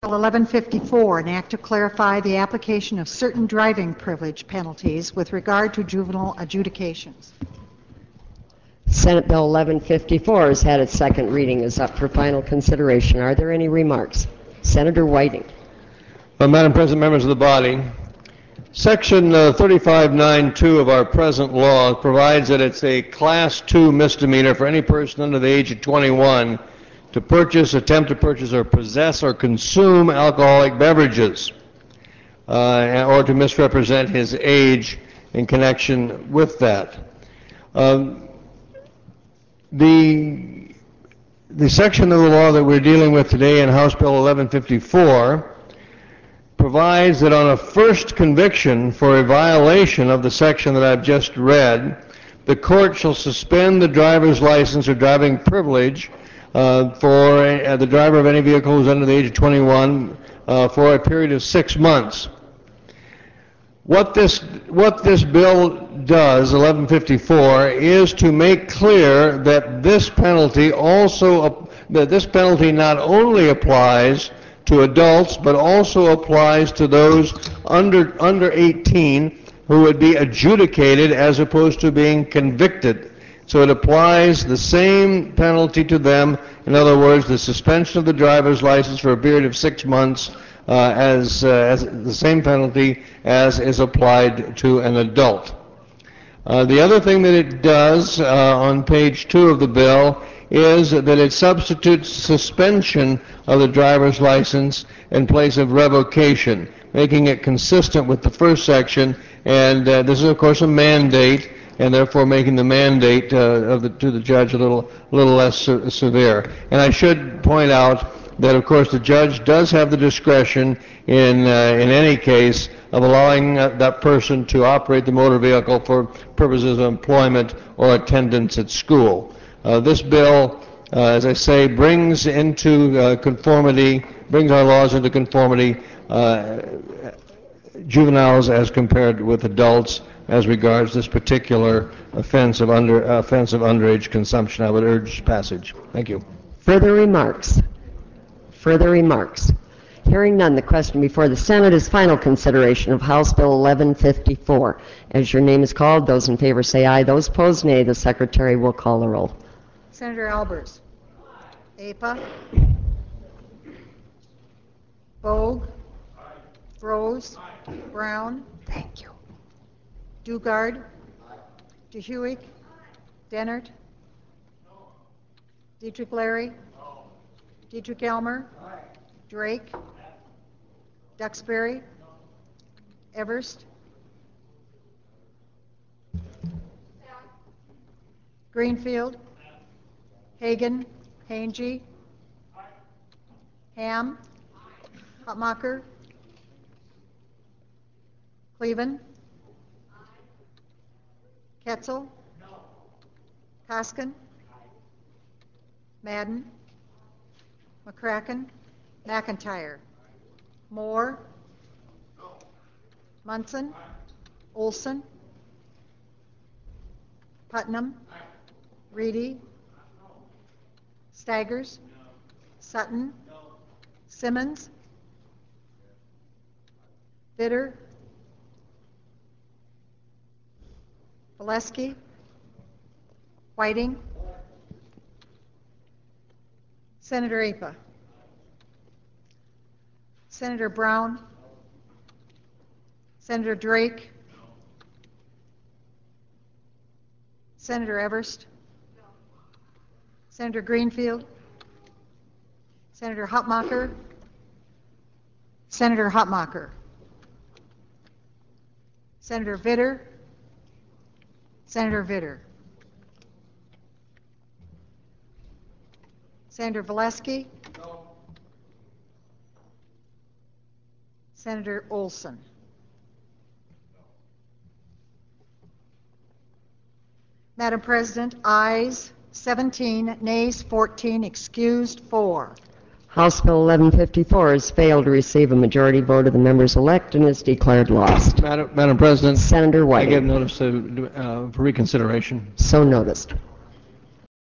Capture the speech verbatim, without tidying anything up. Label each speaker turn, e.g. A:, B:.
A: eleven fifty-four, an act to clarify the application of certain driving privilege penalties with regard to juvenile adjudications.
B: Senate Bill eleven fifty-four has had its second reading, is up for final consideration. Are there any remarks? Senator Whiting.
C: Well, Madam President, members of the body, Section uh, thirty-five ninety-two of our present law provides that it's a Class two misdemeanor for any person under the age of twenty-one to purchase, attempt to purchase, or possess or consume alcoholic beverages, uh, or to misrepresent his age in connection with that. Um, the, the section of the law that we're dealing with today in House Bill eleven fifty-four provides that on a first conviction for a violation of the section that I've just read, the court shall suspend the driver's license or driving privilege uh, for a, uh, the driver of any vehicle who's under the age of twenty-one uh, for a period of six months. What this, what this bill does, eleven fifty-four, is to make clear that this penalty also, that this penalty not only applies to adults, but also applies to those under under eighteen who would be adjudicated as opposed to being convicted. So it applies the same penalty to them. In other words, the suspension of the driver's license for a period of six months uh, as, uh, as the same penalty as is applied to an adult. Uh, the other thing that it does uh, on page two of the bill is that it substitutes suspension of the driver's license in place of revocation, making it consistent with the first section, and uh, this is of course a mandate, and therefore making the mandate uh, of the, to the judge a little, a little less se severe. And I should point out that of course the judge does have the discretion in, uh, in any case of allowing uh, that person to operate the motor vehicle for purposes of employment or attendance at school. Uh, this bill, uh, as I say, brings into uh, conformity, brings our laws into conformity uh, juveniles as compared with adults as regards this particular offense of, under, uh, offense of underage consumption. I would urge passage. Thank you.
B: Further remarks? Further remarks? Hearing none, the question before the Senate is final consideration of House Bill eleven fifty-four. As your name is called, those in favor say aye. Those opposed, nay. The Secretary will call the roll.
A: Senator Albers. Apa. Bogue. Rose. Brown.
B: Thank you.
A: Dugard. DeHuig. Dennert. Dietrich Larry. Dietrich Elmer. Drake. Duxbury. Everst. Greenfield. Hagan. Hange. Ham. Hutmacher. Cleveland. Ketzel. Koskin. Madden. McCracken. McIntyre. Moore. Munson. Olson. Putnam. Reedy. Staggers. Sutton. Simmons. Vitter. Valesky. Whiting. Senator Apa. Senator Brown. Senator Drake. Senator Everst. Senator Greenfield. Senator Hutmacher. Senator Hutmacher. Senator Vitter. Senator Vitter. Senator Valesky. No. Senator Olson. No. Madam President, ayes seventeen, nays fourteen, excused four.
B: House Bill eleven fifty-four has failed to receive a majority vote of the members elect and is declared lost.
C: Madam, Madam President,
B: Senator Whiting.
C: I give notice to, uh, for reconsideration.
B: So noticed.